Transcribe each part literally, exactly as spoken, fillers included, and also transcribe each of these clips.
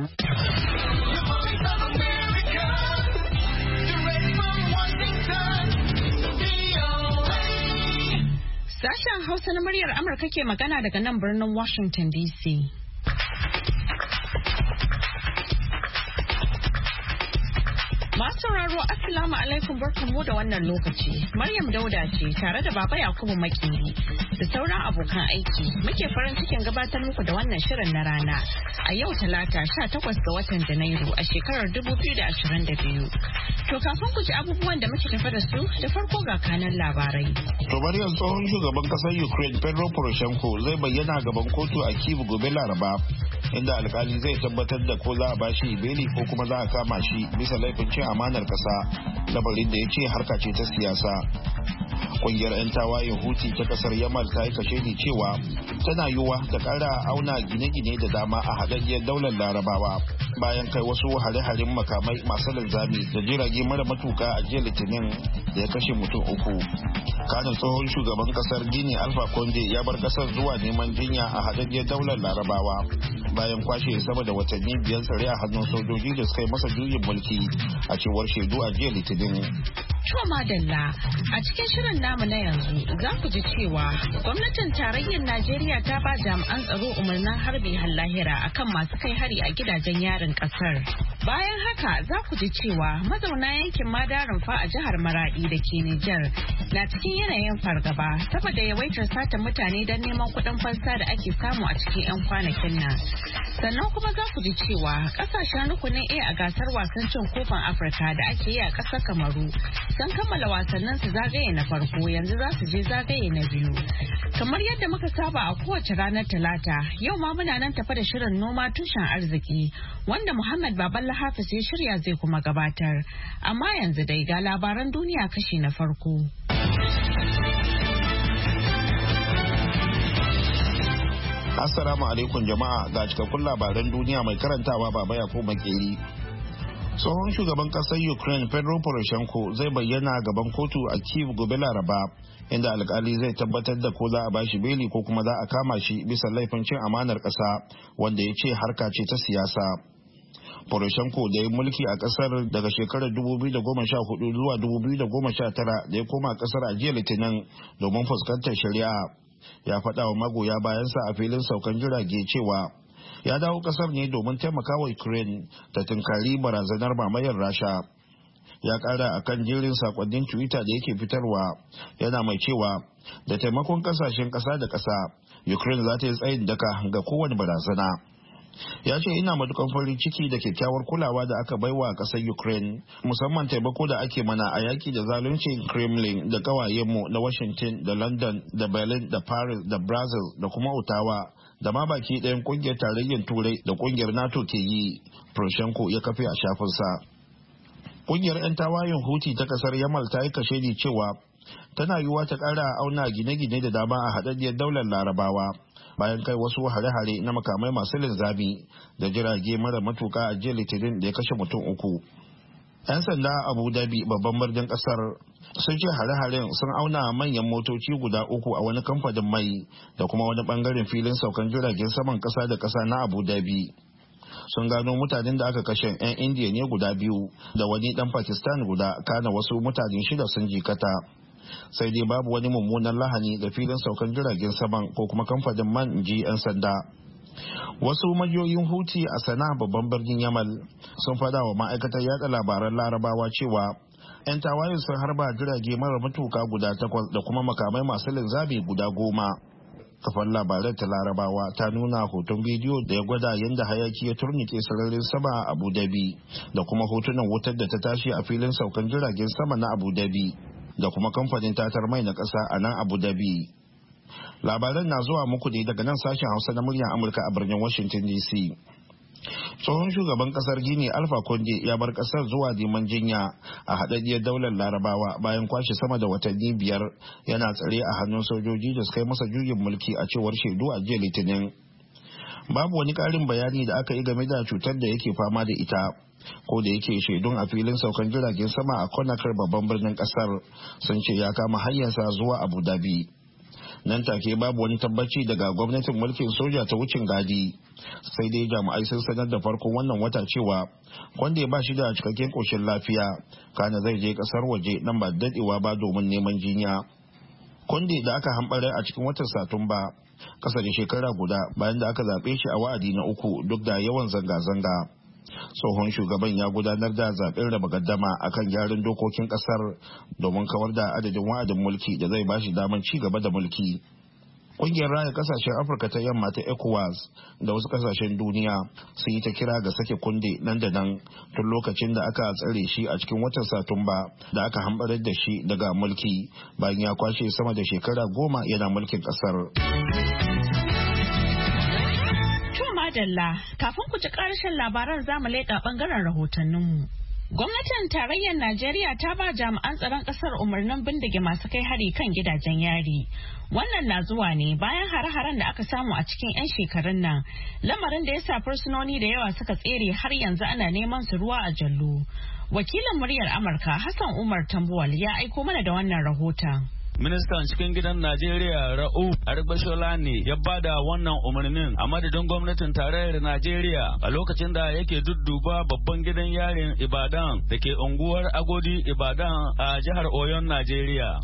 Sashen Hausa na muryar Amurka ke magana daga nan birnin Washington D C. Masu sauraro Assalamu alaikum barkanmu da wannan lokaci. Maryam Dauda ce tare da Baba Yakubu Makeri da sauran abokan aiki. Muke farin cikin gabatar muku da wannan shirin na rana a yau Talata sha takwas ga watan Janairu a shekarar dubu biyu da ashirin da biyu. To kafin ku ji abubuwan da muke tafa da su da farko ga kanan labarai. To Maryam, tsohon shugaban kasar Ukraine Petro Poroshenko zai bayyana gaban kotu a Kyiv gobe Laraba, inda alkali zai tabbatar da ko za a bashi beli ko kuma za a kama shi bisa laifin cin amanar kasa, labarin da ya ce harka ce ta siyasa. Kungiyar 'yan tawayen Huti ta kasar Yamal ta yi kashedi cewa tana yiwuwa ta kara auna gine-gine da dama a haɗaɗɗiyar daular Larabawa bayan kai wasu hare-haren makamai masu linzami da jirage mara matuka a jiya Litinin da ya kashe mutum uku. Kanin tsohon shugaban kasar Gini Alpha Conde ya bar kasar zuwa neman jinya a haɗaɗɗiyar daular Larabawa bayan kwashe sama da watanni biyar tsare a hannun sojoji da suka yi masa juyin mulki, a cewar shaidu a jiya Litinin. To madalla, a cikin shirin namu na yanzu za ku ji cewa gwamnatin tarayyar Najeriya ta ba jami'an tsaro umarnin harbi lahira akan masu kai hari a gidajen yarin kasar. Bayan haka za ku ji cewa mazauna yankin Madarin fa a jihar Maradi da ke Nijar na cikin yanayin fargaba saboda yawaitar sata mutane don neman kuɗin fansa da ake samu a cikin 'yan kwanakin nan. Sannan kuma za ku ji cewa kasashen rukunin A a gasar wasan cin kofin Afirka da ake yi a ƙasar Kamaru sun kammala wasannin su zagaye na farko, yanzu za su je zagaye na biyu. Kamar yadda muka saba a kowace ranar Talata, yau ma muna nan tafa da shirin noma tushen arziki wanda Muhammad Baballa Hafiz ya shirya zai kuma gabatar. Amma yanzu dai ga labaran duniya kashi na farko. Assalamu alaikum jama'a, ga cikakkun labaran duniya mai karantawa Baba Yakubu Makeri. Tsohon shugaban kasar Ukraine Petro Poroshenko zai bayyana gaban kotu a Kyiv gobe Laraba, inda alkali zai tabbatar da ko za a bashi beli ko kuma za a kama shi bisa laifin cin amanar kasa, wanda ya ce harka ce ta siyasa. Poroshenko da ya mulki a kasar daga shekarar dubu biyu da goma sha hudu zuwa dubu biyu da goma sha tara da ya koma kasar a jiya Litinin domin fuskantar shari'a, ya faɗa wa magoya bayansa a filin saukan jirage cewa ya dawo kasar ne domin taimaka wa Ukraine ta tunkari barazanar mamayar Rasha. Ya kara a kan jerin sakonnin Twitter da yake fitarwa, yana mai cewa da taimakon kasashen kasa da kasa Ukraine za ta yi tsayin daka ga kowane barazana. Ya ce ina matukan farin ciki da kyakkyawar kulawa da aka baiwa a kasar Ukraine, musamman taimako da ake mana a yaki da zaluncin Kremlin da kawayenmu na Washington da London da Berlin da Paris da Brazil da kuma Ottawa da ma baki ɗayan kungiyar tarayyar Turai da kungiyar NATO ke yi, Poroshenko ya kafe a shafinsa. Kungiyar 'yan tawayen Huti ta kasar Yamal ta yi kashedi cewa tana yiwuwa ta ƙara auna gine-gine da dama a haɗaɗɗiyar daular Larabawa bayan kai wasu hare-hare na makamai masu linzami da jirage mara matuka a jiya Litinin da ya kashe mutum uku. 'Yan sanda a Abu Dhabi, babban birnin kasar, sun ce hare-haren sun auna manyan motoci guda uku a wani kamfanin mai da kuma wani bangaren filin saukan jiragen saman kasa da kasa na Abu Dhabi. Sun gano mutanen da aka kashe 'yan Indiya ne guda biyu da wani dan Pakistan guda, kana wasu mutane shida sun jikata. Sai dai babu wani mummunan lahani da filin saukan jiragen saman ko kuma kamfanin man, ji 'yan sanda. Wasu majiyoyin Huti a Sana'a, babban birnin Yamal, sun fada wa ma'aikatar yada labaran Larabawa cewa 'yan tawayen sun harba jirage mara matuka guda takwas da kuma makamai masu linzami guda goma. Kafar labarai ta Larabawa ta nuna hoton bidiyo da ya gwada yadda hayaki ya turnike sararin sama a Abu Dhabi da kuma hotunan wutar da ta tashi a filin saukan jiragen sama na Abu Dhabi da kuma kamfanin tatar mai na ƙasa a nan Abu Dhabi. Labaran na zuwa muku ne daga nan sashen Hausa na muryar Amurka a birnin Washington D C. Tsohon shugaban kasar Gini Alpha Conde ya bar kasar zuwa neman jinya a haɗaɗɗiyar daular Larabawa bayan kwashe sama da watanni biyar yana tsare a hannun sojoji da suka yi masa juyin mulki, a cewar shaidu a jiya Litinin. Babu wani ƙarin bayani da aka yi game da cutar da yake fama da ita, ko da yake shaidun a filin saukan jiragen sama a Conakry, babban birnin kasar, sun ce ya kama hanyarsa zuwa Abu Dhabi. nan take babu wani tabbaci daga gwamnatin mulkin soja ta wucin gadi, sai dai jami'ai sun sanar da farkon wannan wata cewa Conde ba shi da cikakken koshin lafiya, kana zai je kasar waje nan ba dadewa ba domin neman jinya. Conde da aka hambare a cikin watan Satumba, kasa da shekara guda bayan da aka zaɓe shi a wa'adi na uku duk da yawan zanga-zanga. Tsohon shugaban ya gudanar da zaɓen raba gaddama akan gyaran dokokin ƙasar domin kawar da adadin wa'adin mulki da zai bashi damar ci gaba da mulki. Ƙungiyar raya kasashen Afirka ta yamma ta ECOWAS da wasu kasashen duniya sun yi ta kira ga sake Conde nan da nan tun lokacin da aka tsare shi a cikin watan Satumba da aka hambarar da shi daga mulki bayan ya kwashe sama da shekara goma yana mulkin ƙasar. Madalla, kafin ku ji ƙarshen labaran zamu leƙa ɓangaren rahotanninmu. Gwamnatin tarayyar Najeriya ta ba jami'an tsaron ƙasar umarnin bindige masu kai hari kan gidajen yari. Wannan na zuwa ne bayan hare-haren da aka samu a cikin 'yan shekarun nan, lamarin da ya sa fursunoni da yawa suka tsere har yanzu ana neman su ruwa a jallo. Wakilin muryar Amurka Hassan Umar Tambuwal ya aiko mana da wannan rahoton. Ministan cikin gidan Najeriya Ra'uf Argbashola ne ya bada wannan umarnin a madadin gwamnatin tarayyar Najeriya a lokacin da yake dudduba babban gidan yarin Ibadan da ke unguwar Agodi Ibadan a jihar Oyon Najeriya.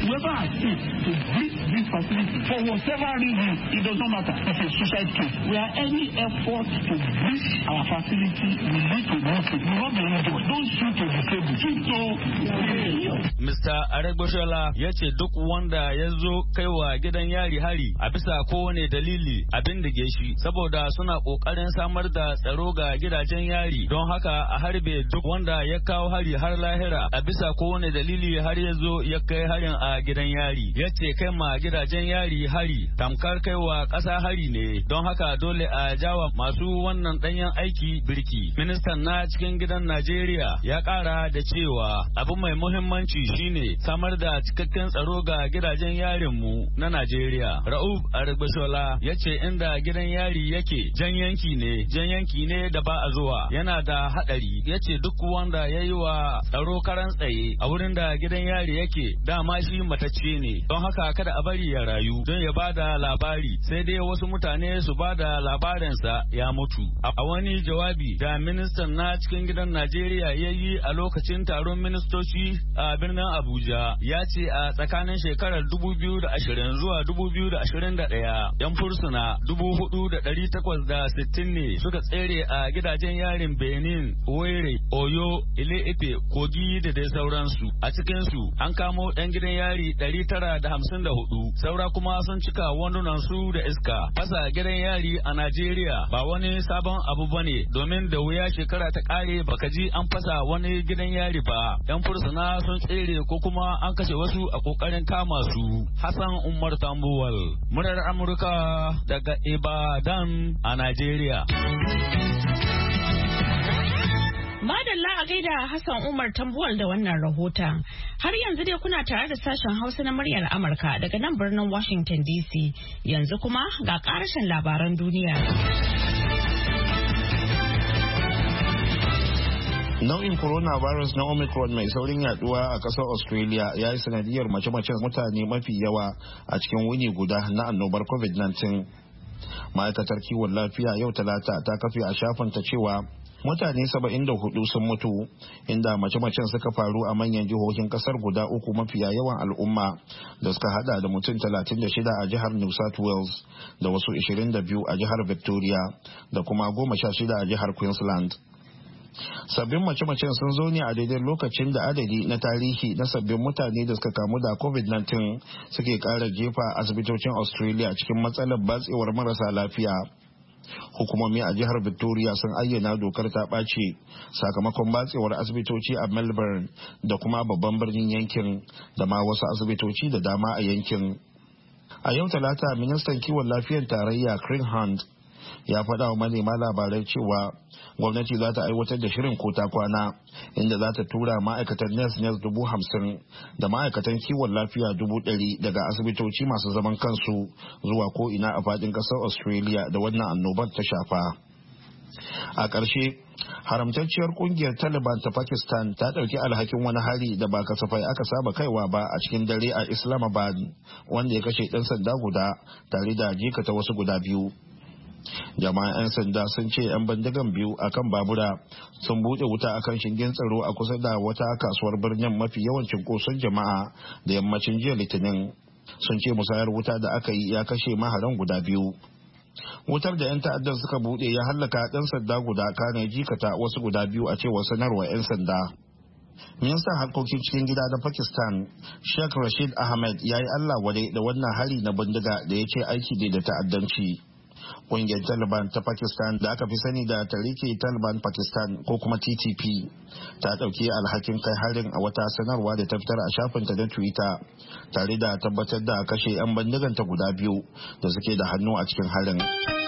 Mister Argbashola ya ce duk wanda ya zo kaiwa gidan yari hari a bisa kowane dalili abin da shi saboda suna kokarin samar da tsaro ga gidajen yari, don haka a harbe duk wanda ya kawo hari har lahira a bisa kowane dalili har ya zo ya kai harin a gidan yari. Ya ce kai ma gidajen yari hari tamkar kaiwa ƙasa hari ne, don haka dole a jawa masu wannan ɗanyen aiki birki. Ministan na cikin gidan Najeriya ya ƙara da cewa abu mai muhimmanci shine samar da cikakken tsaro ga gidajen yarinmu na Najeriya. Ra'uf Argbashola ya ce inda gidan yari yake jan yanki ne, jan yanki ne da ba a zuwa, yana da haɗari. Ya ce duk wanda ya yi wa tsaro karan tsaye a wurin da gidan yari yake dama shi matacce ne, don haka kada a bari ya rayu don ya bada labari, sai dai wasu mutane su bada labarinsa ya mutu. A wani jawabi da ministan na cikin gidan Najeriya ya yi a lokacin taron ministoci a birnin Abuja, ya ce a tsakanin shekarar dubu biyu da ashirin zuwa dubu biyu da ashirin da ɗaya yan fursuna dubu hudu da ɗari takwas da sittin ne suka tsere a gidajen yarin Benin, Owerri, Oyo, Ile-Ife, Kogi da dai sauransu. A cikinsu an kamo ɗan gidan yari ɗari tara da hamsin da hudu, saura kuma sun cika wandunan su da iska. Fasa gidan yari a Najeriya ba wani sabon abu bane, domin da wuya shekara ta ƙare baka ji an fasa wani gidan yari ba. Yan fursuna sun tsere ko kuma an kashe wasu a kokarin kama su. Hassan Umar Tambuwal, murar Amurka daga Ibadan a Najeriya. Madalla a gaida Hassan Umar Tambuwal da wannan rahoton. Har yanzu dai kuna tare da sashen Hausa na muryar Amurka daga nan birnin Washington D C. Yanzu kuma ga ƙarashin labaran duniya. Nau'in coronavirus na Omicron mai saurin yaduwa a ƙasar Australia ya yi sanadiyar mace-macen mutane mafi yawa a cikin wuni guda na annobar covid nineteen. Ma'aikatar kiwon lafiya yau talata ta kafe a shafinta cewa mutane saba'in da hudu sun mutu, inda mace-macen suka faru a manyan jihohin kasar guda uku mafiya yawan al'umma da suka hada da mutum talatin da shida a jihar New South Wales da wasu ashirin da biyu a jihar Victoria da kuma goma sha shida a jihar Queensland. Sabbin mace-macen sun zo ne a daidai lokacin da adadi na tarihi na sabbin mutane da suka kamu da covid nineteen suke kara jefa asibitocin Australia cikin matsalar batsewar marasa lafiya. Hukumomi a jihar Victoria sun ayyana dokar ta ɓace sakamakon batsewar asibitoci a Melbourne da kuma babban birnin yankin da ma wasu asibitoci da dama a yankin. A yau talata ministan kiwon lafiyar tarayya Chris Hunt ya faɗa wa manema labarai cewa gwamnati za ta aiwatar da shirin kota kwana inda za ta tura ma'aikatan nes-nes dubu hamsin da ma'aikatan kiwon lafiya dubu ɗari daga asibitoci masu zaman kansu zuwa ko ina a faɗin ƙasar Australia da wannan annobar ta shafa. A ƙarshe, haramtacciyar kungiyar Taliban ta Pakistan ta ɗauki alhakin wani hari da ba kasafai aka saba kaiwa ba a cikin dare a Islamabad, wanda ya kashe ɗan sanda guda tare da jikata wasu guda biyu. Jama'an 'yan sanda sun ce 'yan bindigan biyu akan babura sun buɗe wuta akan shingen tsaro a kusa da wata kasuwar birnin mafi yawan cunkoson jama'a da yammacin jiya Litinin. Sun ce musayar wuta da aka yi ya kashe maharan guda biyu. Wutar da 'yan ta'addar suka buɗe ya hallaka ɗan sanda guda kana jikata wasu guda biyu a cewar sanarwar 'yan sanda. Ministan harkokin cikin gida na Pakistan, Sheikh Rashid Ahmed, ya yi Allah wadai da wannan hari na bindiga da ya ce aiki ne da ta'addanci. Ƙungiyar Taliban ta Pakistan da aka fi sani da Tariki Taliban Pakistan ko kuma T T P ta ɗauki alhakin kai harin a wata sanarwa da ta fitar a shafinta na Twitter, tare da tabbatar da kashe 'yan bindiganta guda biyu da suke da hannu a cikin harin.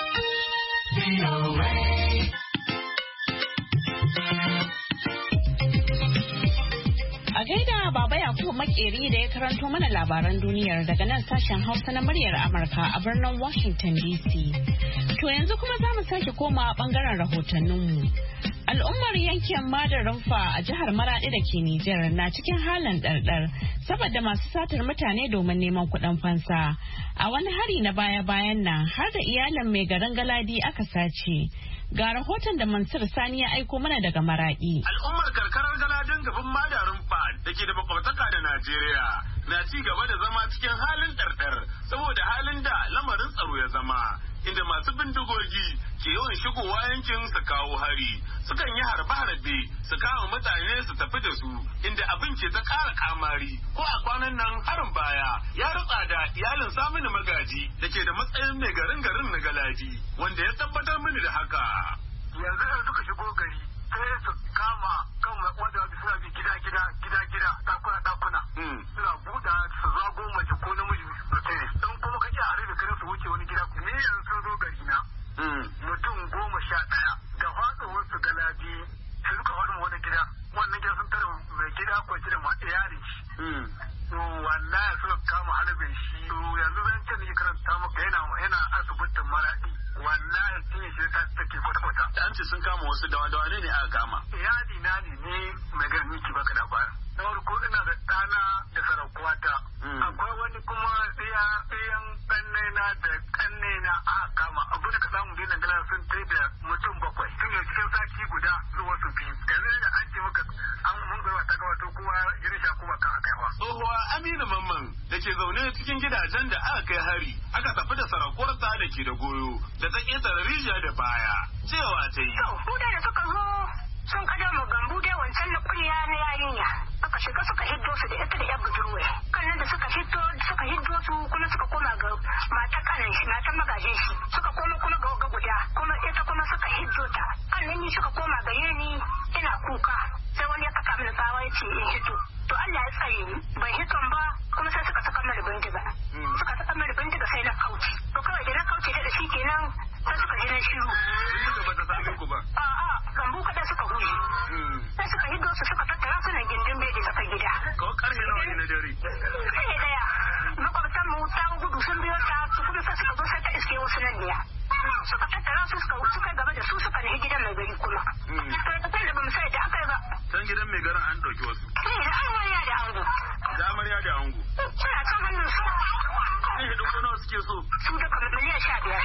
A gaida Baba Yakubu Makeri da ya karanto mana labaran duniyar daga nan sashen Hausa na muryar Amurka a birnin Washington D C. To yanzu kuma za mu sake koma bangaren rahotanninmu. Al'ummar yankin Madarunfa a jihar Maradi da ke Nijar na cikin halin ɗarɗar saboda masu satar mutane domin neman kuɗin fansa. A wani hari na baya-bayan nan har da iyalin mai garin Galadi aka sace. Ga rahoton da Mansur Sani ya aiko mana daga Maradi. Al'ummar karkarar Galadin gaban Madarunfa da ke da makwabtaka da Najeriya na ci gaba da zama cikin halin ɗarɗar saboda halin da lamarin tsaro ya zama. Inda masu bindigogi ke yawan shigowa yankin su kawo hari, sukan yi harbe-harbe su kama mutane su tafi da su, inda abin ke ta ƙara kamari. Ko a kwanan nan harin baya ya rutsa da iyalin Saminu Magaji da ke da matsayin mai garin garin na Galadi, wanda ya tabbatar mini da haka. Yanzu da suka shigo gari sai su kama kan wanda suna bi gida-gida gida-gida dakuna-dakuna. Suna buɗa su zago mace ko namiji su tsaye. Don kuma kake a rabe kare su wuce wani gida. Ni yanzu sun zo gari na. Mutum goma sha ɗaya da faɗuwar su Galadi sai suka faɗi wani gida. Wannan gida sun tara mai gida kwanci da ma iyalin shi. To wallahi suka kama halibin shi. To yanzu zan ce ni karanta maka yana yana asibitin Maradi. Wallahi tun shi ta take kwata-kwata. Da an ce sun kama wasu dawa-dawa ne ne aka kama. Iyali na ne ni mai ganin miki baka da bayar. Na farko ina da ɗana da sarakuwata. Akwai wani kuma ɗaya ɗayan ɗannena da ƙannena aka kama. Abu da ka samu biyu na sun tai da mutum bakwai. Tun yau cikin sati guda zuwa su biyu. Yanzu da an ce maka an mun gaba ta gawa to kowa ya risha kuma kan aka yawa. Tsohuwa Aminu Mamman da ke zaune cikin gidajen da aka kai hari aka tafi da sarakuwarta da ke da goyo da ta ƙetare rijiya da baya. Cewa ta yi. Ku da suka zo sun kada mu gambu dai wancan na ƙurya na yarinya. Suka shiga suka hiddo su da ita da yan budurwa. Kannan da suka hiddo suka hiddo su kuma suka koma ga mata kanan shi matan magajin shi. Suka koma kuma ga ga guda kuma ita kuma suka hiddo ta. Kannan ni suka koma gare ni ina kuka. Sai wani ya saka mini tsawa ya ce in hito. To Allah ya tsare ni bai hiton ba kuma sai suka saka mini bindiga. Suka saka mini bindiga sai na kauce. To kawai da na kauce da shi kenan sai suka ji na shiru. Bindiga ba ta same ku ba. A'a gambu kaɗan suka huce. Sai suka hiddo su suka tattara su na gindin bedi suka gida. Kawai karfe nawa ne na dare. Sai daya makwabtan mu ta gudu sun biyo ta su kuma sai suka zo sai ta iske wasu nan niya. Suka tattara su suka suka gaba da su suka nahi gidan mai gari kuma. To da kai da bamu sai da aka yi ba. Can gidan mai garin an ɗauki wasu. Eh da amarya da ango. Da amarya da ango. Suna can hannun su. Sai hidu ko nawa suke so. Su da kamar miliyan sha biyar.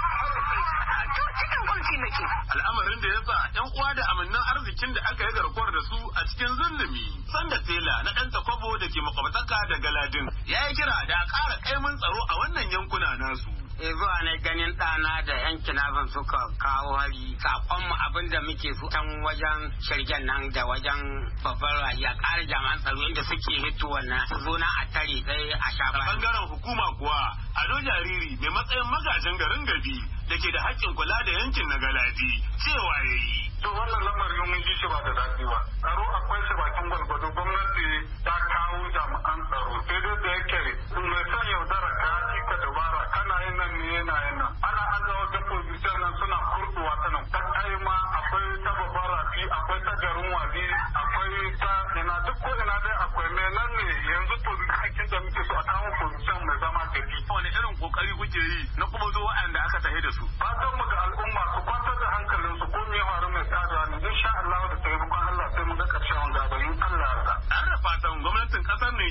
To cikin kwamci muke. Al'amarin da ya sa ‘yan uwa da amannan arzikin da aka yi garkuwar da su a cikin zulumi. Sanda Tela na ɗan takwabo da ke makwabtaka da Galadin ya yi kira da a ƙara kaimin tsaro a wannan yankuna nasu. E zuwa ne ganin ɗana da yan kinafin suka kawo hari sakonmu abin da muke so can wajen shirgen nan da wajen babbar rayuwa ƙara jami'an tsaro inda suke hito wannan zo na a tare sai a sha A bangaren hukuma kuwa Ado Jariri mai matsayin magajin garin Gabi da ke da haƙƙin kula da yankin na Galadi cewa ya yi. To wannan lamarin mun ji shi ba da daɗi ba. Tsaro akwai shi bakin gwalgwado gwamnati ta kawo jami'an tsaro. Sai dai da yake mai son yaudara ka ka dabara kana yin nan ne yana yin nan. Ana aza wata position nan suna kurɗuwa ta nan. Ta kai ma akwai ta babbar rafi, akwai ta garin wazi, akwai ta ina duk ko ina dai akwai mai nan ne yanzu position da muke so a kawo position mai zama gabi. Wani irin kokari kuke yi na kuma zo waɗanda aka tahi da su? Fatan mu ga al'umma su kwantar da hankalinsu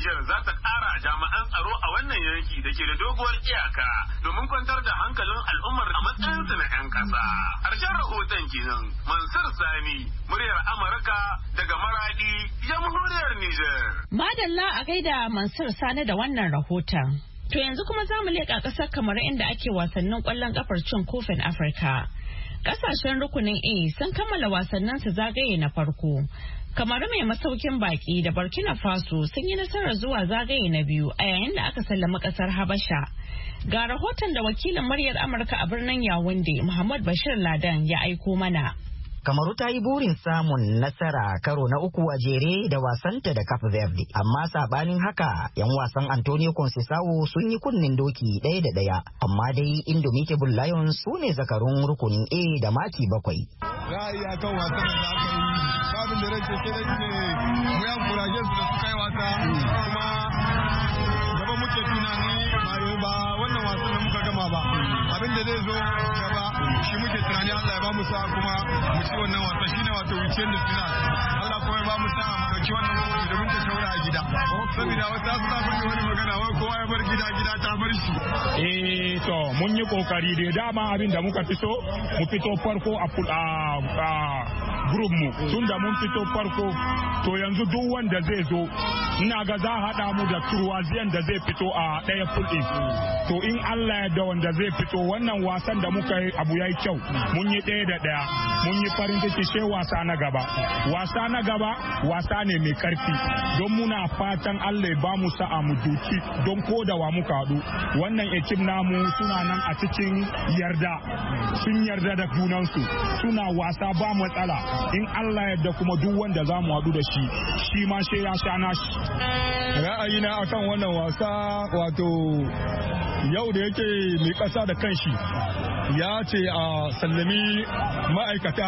Nijar za ta ƙara jami'an tsaro a wannan yanki da ke da doguwar iyaka domin kwantar da hankalin al'ummar a matsayinsu na 'yan ƙasa. Harshen rahoton kenan Mansur Sani, muryar Amurka daga Maradi, jamhuriyar Nijar. Madalla a gaida Mansur Sani da wannan rahoton. To yanzu kuma za mu leƙa ƙasar kamar inda ake wasannin ƙwallon ƙafar cin kofin Afirka. Ƙasashen rukunin A sun kammala wasannin su zagaye na farko. Kamar mai masaukin baki da Burkina Faso sun yi nasarar zuwa zagaye na biyu a yayin da aka sallama ƙasar Habasha. Ga rahoton da wakilin muryar Amurka a birnin Yawunde, Muhammad Bashir Ladan ya aiko mana. Kamaru ta yi burin samun nasara karo na uku a jere da wasanta da Cape Verde, amma sabanin haka yan wasan Antonio Conceição sun yi kunnen doki ɗaya da ɗaya, amma dai Indomitable Lions su ne zakarun rukunin A da maki bakwai. Ra'ayi akan wasan da aka yi, babin da rage ke da ne mu yan kuraje su da suka yi wasa, kuma gaba muke tunani ba wannan wasan da muka gama ba, abin da zai zo gaba shi muke tunani. Allah ya ba mu sa'a kuma mu ci wannan wasa shine wato wucin da final. Allah kuma ya ba mu sa'a mu dauki wannan kofi da mun ta taura a gida. Saboda wata su ta faɗi wani magana wai kowa ya bar gida gida ta bar shi. Eh to mun yi kokari da dama abin da muka fito mu fito farko a a group mu tun da mun fito farko to yanzu duk wanda zai zo ina ga za haɗa mu da Turwaziyan da zai fito a ɗaya pool din. To in Allah ya da wanda zai fito wannan wasan da muka yi abu yayi kyau mun yi ɗaya da ɗaya mun yi farin ciki sai wasa na gaba wasa na gaba wasa ne mai karfi don muna fatan Allah ya ba mu sa'a mu duki don kodawa muka haɗu wannan ekip namu suna nan a cikin yarda sun yarda da junansu suna wasa ba matsala in Allah ya da kuma duk wanda za mu haɗu da shi shi ma sai ya sha nashi. Ra'ayina akan wannan wasa wato yau da yake mai ƙasa da kanshi ya ce a sallami ma'aikata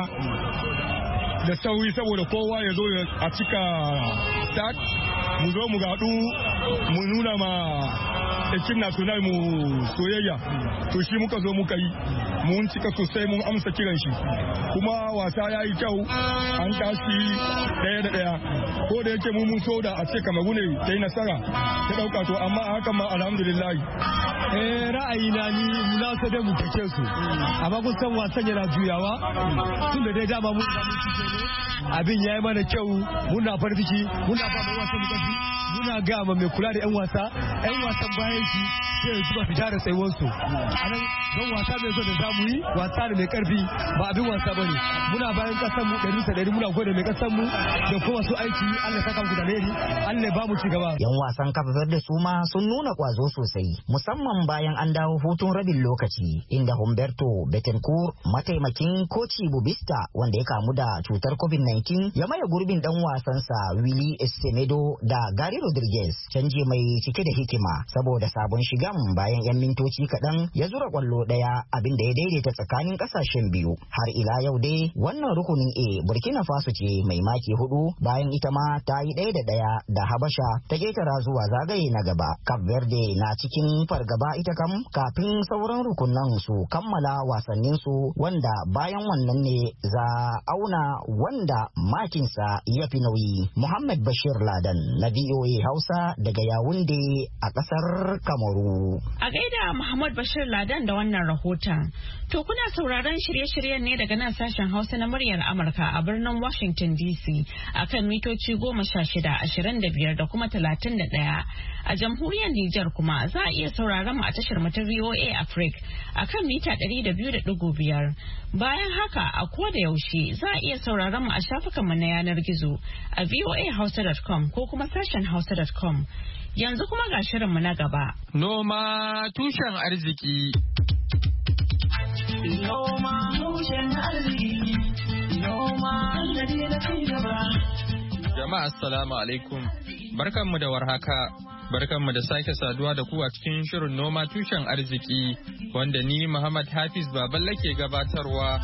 da sauri saboda kowa ya zo a cika stat mu zo mu gaɗu mu nuna ma ekin national mu soyayya to shi muka zo muka yi mun cika sosai mun amsa kiran shi kuma wasa ya yi kyau an tashi ɗaya da ɗaya ko da yake mun so da a ce Kamaru ne ta yi nasara ta ɗauka to amma a hakan ma alhamdulillah. Eh ra'ayi na ni muna so dai mu kake su amma kun san wasan yana juyawa tun da dai dama mun abin yayi mana kyau muna farfiki muna ba mai wasan kafi muna ga ma mai kula da yan wasa yan wasan bayan shi sai su ba fita da tsayuwar su anan don wasa mai zo da zamu yi wasa ne mai karfi ba abin wasa bane muna bayan kasan mu ɗari ɗari muna gode mai kasan mu da kuma su aiki Allah saka mu da alheri Allah ba mu ci gaba. Yan wasan Cape Verde su ma sun nuna kwazo sosai musamman bayan an dawo hutun rabin lokaci inda Humberto Betancourt mataimakin koci Bubista wanda ya kamu da cutar covid nineteen ya maye gurbin dan wasansa Willy Semedo da Gary Rodriguez canje mai cike da hikima saboda sabon shigan bayan yan mintoci kaɗan ya zura kwallo ɗaya abin da ya daidaita tsakanin ƙasashen biyu. Har ila yau dai wannan rukunin A Burkina Faso ce mai maki hudu bayan ita ma ta yi ɗaya da ɗaya da Habasha ta ketara zuwa zagaye na gaba. Cape Verde na cikin fargaba ita kam kafin sauran rukunan su kammala wasannin su wanda bayan wannan ne za auna wanda makinsa ya fi nauyi. Muhammad Bashir Ladan na V O A Hausa daga Yawunde a ƙasar Kamaru. A gaida Muhammad Bashir Ladan da wannan rahoton. To kuna sauraron shirye-shiryen ne daga nan sashen Hausa na muryar Amurka a birnin Washington D C akan mitoci goma sha shida, ashirin da biyar da kuma talatin da ɗaya. A jamhuriyar Nijar kuma za a iya sauraron mu a tashar mu ta V O A Africa akan mita ɗari da biyu da ɗigo biyar. Bayan haka a koda yaushe za a iya sauraron mu a shafukan mu na yanar gizo a voa hausa dot com ko kuma sashen hausa dot com. Yanzu kuma ga shirin mu na gaba. Noma tushen arziki. Noma tushen arziki. Noma sannadi na cigaba. Jama'a assalamu alaikum. Barkanmu da warhaka. Barkanmu da sake saduwa da ku a cikin shirin noma tushen arziki wanda ni Muhammad Hafiz Baballe ke gabatarwa.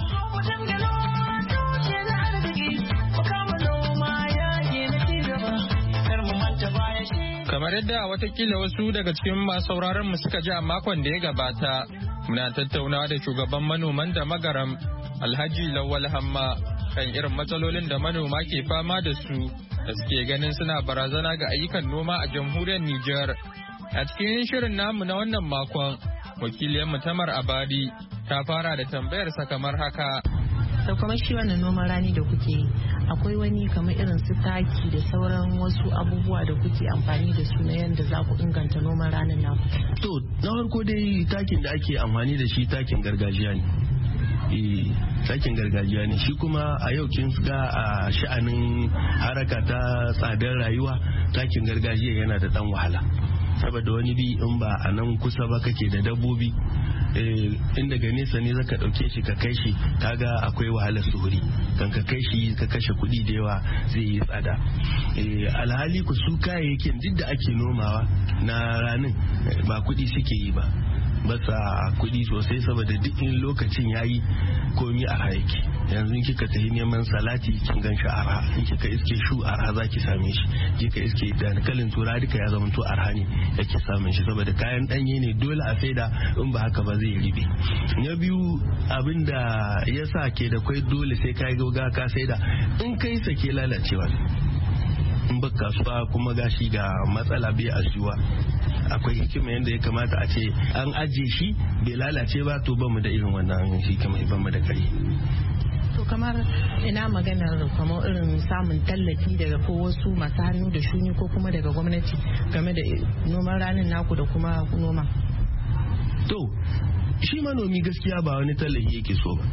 Kamar yadda watakila wasu daga cikin masu sauraron mu suka ji a makon da ya gabata, muna tattaunawa da shugaban manoman da magaram Alhaji Lawal Hamma kan irin matsalolin da manoma ke fama da su da suke ganin suna barazana ga ayyukan noma a jamhuriyar Nijar. A cikin shirin namu na wannan makon, wakiliyar Tamar Abadi ta fara da tambayarsa kamar haka. Da kuma shi wannan noman rani da kuke yi, akwai wani kamar irin su taki da sauran wasu abubuwa da kuke amfani da su na yadda za ku inganta noman ranin naku? To, na farko dai takin da ake amfani da shi takin gargajiya ne. Eh, takin gargajiya ne shi kuma a yau kin ga a sha'anin haraka ta tsadar rayuwa takin gargajiya yana da dan wahala. Saboda wani bi in ba a nan kusa ba kake da dabbobi in daga nesa ne zaka dauke shi ka kai shi kaga akwai wahalar suhuri kan ka kai shi ka kashe kuɗi da yawa zai yi tsada. Alhali ku su kayayyakin duk da ake nomawa na ranin ba kuɗi suke yi ba basa kuɗi sosai saboda duk in lokacin yayi komi a yake. Yanzu kika tafi neman salati kin gan shi arha, in kika iske shu arha zaki same shi, kika iske dankalin tura duka ya zama to arha ne yake samun shi saboda kayan danye ne dole a saida in ba haka ba zai ribe. Na biyu abinda yasa ke da kai dole sai kai gauga ka saida in kai sake lalacewa in ba kasuwa kuma gashi ga matsala bai asiyuwa. Akwai hikima yadda ya kamata a ce an ajiye shi bai lalace ba to bamu da irin wannan hikima bamu da kare. To kamar ina maganar kamar irin samun tallafi daga ko wasu masu hannu da shuni ko kuma daga gwamnati game da noman ranin naku da kuma noma? To shi manomi gaskiya ba wani tallafi yake so ba.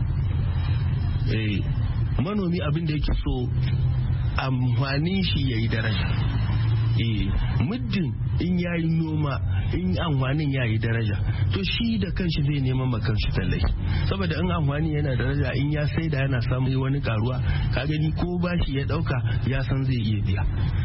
Eh manomi abin da yake so amfanin shi yayi daraja. Eh muddin in yayi noma in amfanin yayi daraja to shi da kanshi zai neman ma kanshi tallafi saboda in amfani yana daraja in ya saida yana samun wani karuwa ka gani ko bashi ya dauka ya san zai iya biya.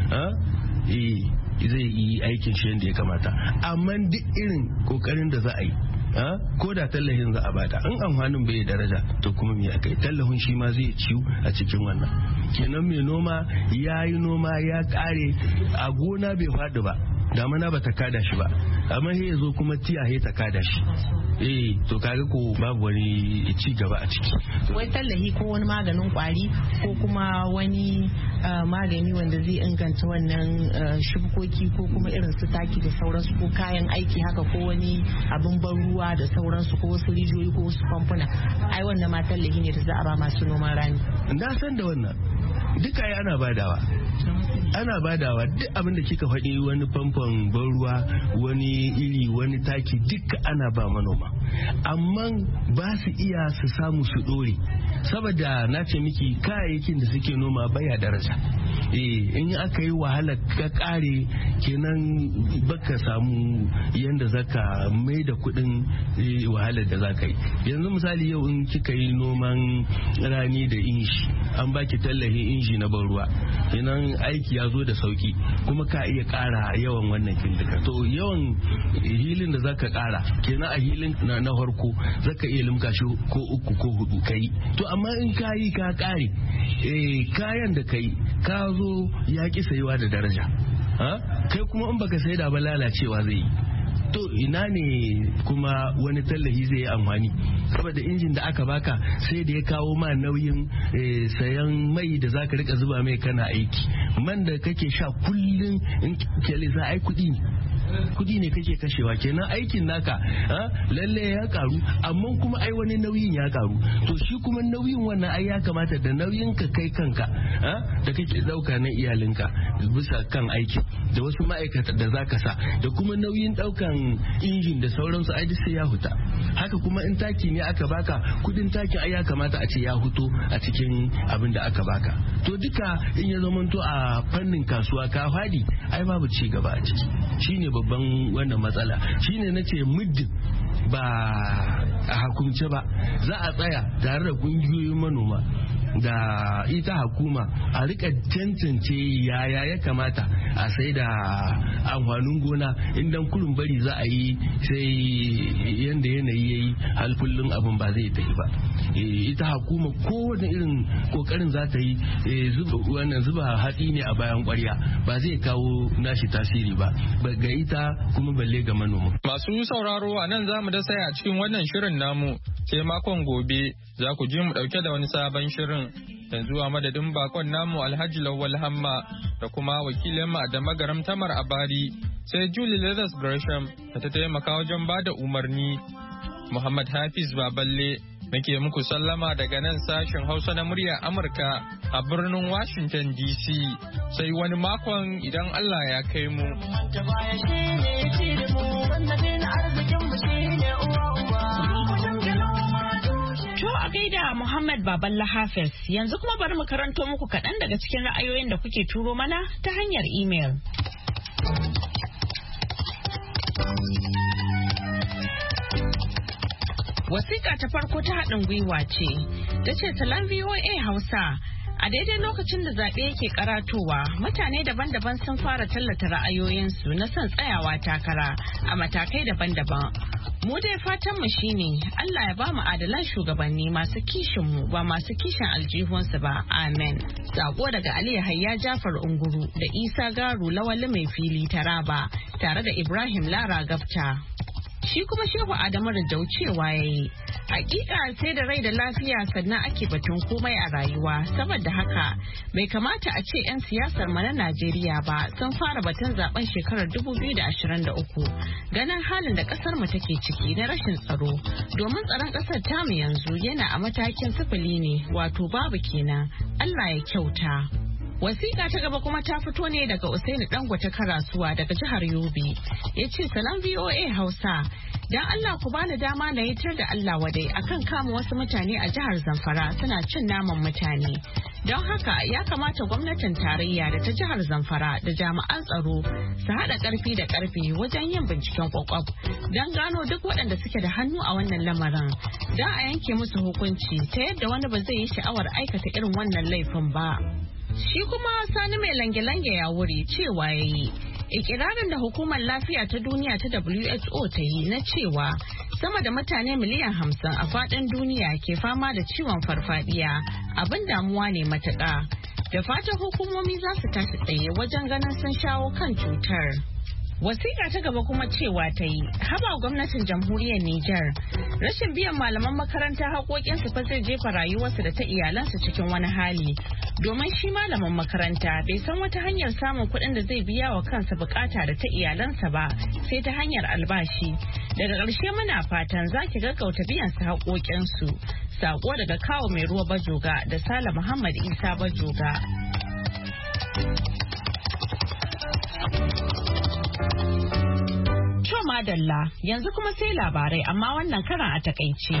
Eh zai yi aikin shi yadda ya kamata amma duk irin kokarin da za a yi ko da tallafin za a bada in amfanin bai daraja to kuma me akai tallafin shi ma zai ciwu a cikin wannan kenan mai noma ya yi noma ya kare a gona bai faɗi ba damana ba ta kada shi ba amma sai ya zo kuma tiya ta kada shi eh to kaga ko babu wani ci gaba a ciki. Wai tallahi ko wani maganin kwari ko kuma wani magani wanda zai inganta wannan shukoki ko kuma irin su taki da sauransu ko kayan aiki haka ko wani abin ban ruwa da sauransu ko wasu rijiyoyi ko wasu famfuna ai wannan ma tallahi ne da za a ba masu noman rani. Na san da wannan duka ya ana badawa ana badawa duk abin da kika faɗi wani famfon ban ruwa wani iri wani taki duka ana ba manoma amma ba su iya su samu su ɗore saboda na ce miki kayayyakin da suke noma baya daraja. Eh in aka yi wahala ka kare kenan baka samu yanda zaka mai da kuɗin wahalar da zaka yi. Yanzu misali yau in kika yi noman rani da inji an baki tallafin inji na ban ruwa kenan aiki ya zo da sauki kuma ka iya kara yawan wannan kindika to yawan hilin da zaka kara kenan a hilin na farko zaka iya limka shi ko uku ko hudu kai to amma in kayi ka kare eh kayan da kai ka zo ya ki sayuwa da daraja kai kuma in baka saida ba lalacewa zai yi to ina ne kuma wani tallafi zai yi amfani saboda injin da aka baka sai da ya kawo ma nauyin sayan mai da zaka rika zuba mai kana aiki man da kake sha kullun in kele za ai kudi kudi ne kake kashewa kenan aikin naka lalle ya karu amma kuma ai wani nauyin ya karu to shi kuma nauyin wannan ai ya kamata da nauyin ka kai kanka da kake dauka na iyalinka bisa kan aiki da wasu ma'aikata da zaka sa da kuma nauyin daukan injin da sauransu ai sai ya huta haka kuma in taki ne aka baka kudin taki ai ya kamata a ce ya huto a cikin abin da aka baka to duka in ya zamanto a fannin kasuwa ka fadi ai babu ci gaba a ciki shine babban wannan matsala shine nace muddin ba a hukumce ba za a tsaya tare da kungiyoyin manoma da ita hukuma a rika tantance yaya ya kamata a sai da amfanin gona idan kullum bari za a yi sai yanda yanayi yayi hal kullun abin ba zai tafi ba ita hukuma kowane irin kokarin za ta yi wannan zuba hatsi ne a bayan kwarya ba zai kawo nashi tasiri ba ga ita kuma balle ga manoma. Masu sauraro a nan za mu da saya a cikin wannan shirin namu sai makon gobe za ku ji mu dauke da wani sabon shirin yanzu a madadin bakon namu Alhaji Lawal Hamma da kuma wakilin mu da magaram Tamar Abari sai Julie Leathers Gresham da ta taimaka wajen bada umarni. Muhammad Hafiz Baballe nake muku sallama daga nan sashen Hausa na muryar Amurka a birnin Washington D C sai wani makon idan Allah ya kai mu. To a gaida Muhammad Baballa Hafiz, yanzu kuma bari mu karanto muku kaɗan daga cikin ra'ayoyin da kuke turo mana ta hanyar imel. Wasiƙa ta farko ta haɗin gwiwa ce, ta ce salam V O A Hausa. A daidai lokacin da zaɓe yake karatowa, mutane daban-daban sun fara tallata ra'ayoyinsu na son tsayawa takara a matakai daban-daban. Mu dai fatanmu shine Allah ya ba mu adalan shugabanni masu kishinmu ba masu kishin aljihunsu ba. Amen. Sako daga Ali Yahaya Jafar Unguru da Isa Garu Lawali Mai Fili Taraba tare da Ibrahim Lara Gafta. Shi kuma Shehu Adamu Rijau cewa ya yi, hakika sai da rai da lafiya sannan ake batun komai a rayuwa, saboda haka bai kamata a ce 'yan siyasar mu na Najeriya ba sun fara batun zaben shekarar dubu biyu da ashirin da uku ganin halin da kasar mu take ciki na rashin tsaro, domin tsaron kasar tamu yanzu yana a matakin sifili ne, wato babu kenan. Allah ya kyauta. Wasiƙa ta gaba kuma ta fito ne daga Usaini Dangote Karasuwa daga jihar Yobe. Ya ce salam V O A Hausa, don Allah ku bani dama na yitar da Allah wadai akan kama wasu mutane a jihar Zamfara suna cin naman mutane. Don haka ya kamata gwamnatin tarayya da ta jihar Zamfara da jami'an tsaro su haɗa ƙarfi da ƙarfi wajen yin binciken kwakwaf don gano duk waɗanda suke da hannu a wannan lamarin, don a yanke musu hukunci ta yadda wani ba zai yi sha'awar aikata irin wannan laifin ba. Shi kuma Sani mai lange-lange ya wuri cewa ya yi ikirarin da hukumar lafiya ta duniya ta W H O ta yi na cewa sama da mutane miliyan hamsin a faɗin duniya ke fama da ciwon farfadiya abin damuwa ne matuƙa. Da fatan hukumomi za su tashi tsaye wajen ganin sun shawo kan cutar. Wasiƙa ta gaba kuma cewa ta yi, haba gwamnatin jamhuriyar Nijar, rashin biyan malaman makaranta haƙoƙinsu fa zai jefa rayuwarsu da ta iyalansu cikin wani hali. Domin shi malamin makaranta bai san wata hanyar samun kuɗin da zai biya wa kansa bukata da ta iyalansa ba, sai ta hanyar albashi. Daga ƙarshe muna fatan za ki gaggauta biyan su haƙoƙinsu. Saƙo daga Kawo Mai Ruwa Bajoga da Sale Muhammad Isa Bajoga. Madalla yanzu kuma sai labarai amma wannan karan a takaice.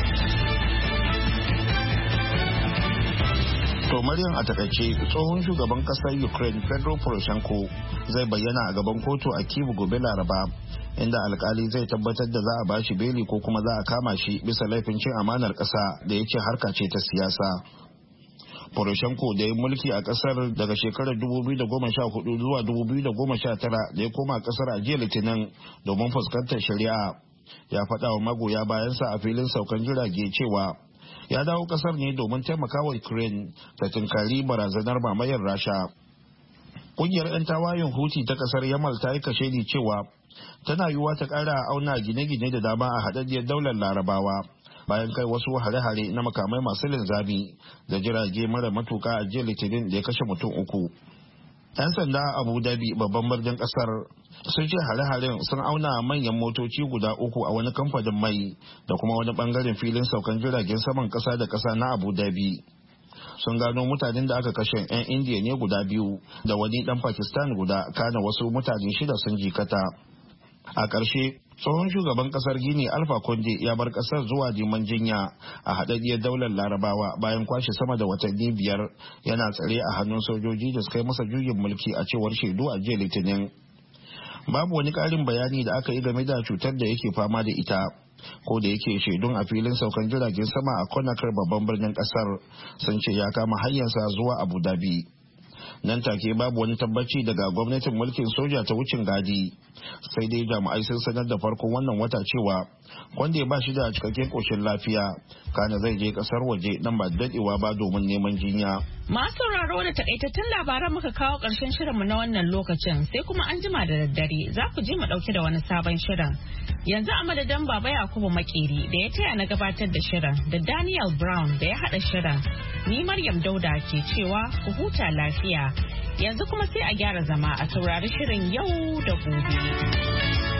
To Maryam a takaice tsohon shugaban kasar Ukraine Petro Poroshenko zai bayyana a gaban kotu a Kyiv gobe Laraba inda alkali zai tabbatar da za a bashi beli ko kuma za a kama shi bisa laifin cin amanar kasa da ya ce harka ce ta siyasa. Poroshenko da ya mulki a kasar daga shekarar dubu biyu da goma sha hudu zuwa dubu biyu da goma sha tara da ya koma kasar a jiya Litinin domin fuskantar shari'a ya faɗa wa magoya bayansa a filin saukan jirage cewa ya dawo kasar ne domin taimakawa Ukraine da tunkari barazanar mamayar Rasha. Kungiyar 'yan tawayen Houthi ta kasar Yamal ta yi kashedi cewa tana yiwuwa ta ƙara auna gine-gine da dama a haɗaɗɗiyar daular Larabawa bayan kai wasu hare-hare na makamai masu linzami da jirage mara matuka a jiya Litinin da ya kashe mutum uku. 'Yan sanda a Abu Dhabi babban birnin kasar sun ce hare-haren sun auna manyan motoci guda uku a wani kamfanin mai da kuma wani bangaren filin saukan jiragen saman kasa da kasa na Abu Dhabi. Sun gano mutanen da aka kashe 'yan Indiya ne guda biyu da wani dan Pakistan guda, kana wasu mutane shida sun jikata. A ƙarshe, tsohon shugaban kasar Gini Alpha Conde ya bar kasar zuwa neman jinya a haɗaɗɗiyar daular Larabawa bayan kwashe sama da watanni biyar yana tsare a hannun sojoji da suka yi masa juyin mulki a cewar shaidu a jiya Litinin. Babu wani ƙarin bayani da aka yi game da cutar da yake fama da ita, ko da yake shaidun a filin saukan jiragen sama a Conakry babban birnin kasar sun ce ya kama hanyarsa zuwa Abu Dhabi. Nan take babu wani tabbaci daga gwamnatin mulkin soja ta wucin gadi, sai dai jami'ai sun sanar da farkon wannan wata cewa wanda ya ba shi da cikakken koshin lafiya kana zai je kasar waje nan ba dadewa ba domin neman jinya. Masu sauraro da takaitattun labaran muka kawo karshen shirinmu na wannan lokacin sai kuma an jima da daddare za ku ji mu dauke da wani sabon shirin. Yanzu a madadin Baba Yakubu Makeri da ya taya na gabatar da shirin da Daniel Brown da ya hada shirin. Ni Maryam Dauda ke cewa ku huta lafiya. Yanzu kuma sai a gyara zama a saurari shirin yau da gobe.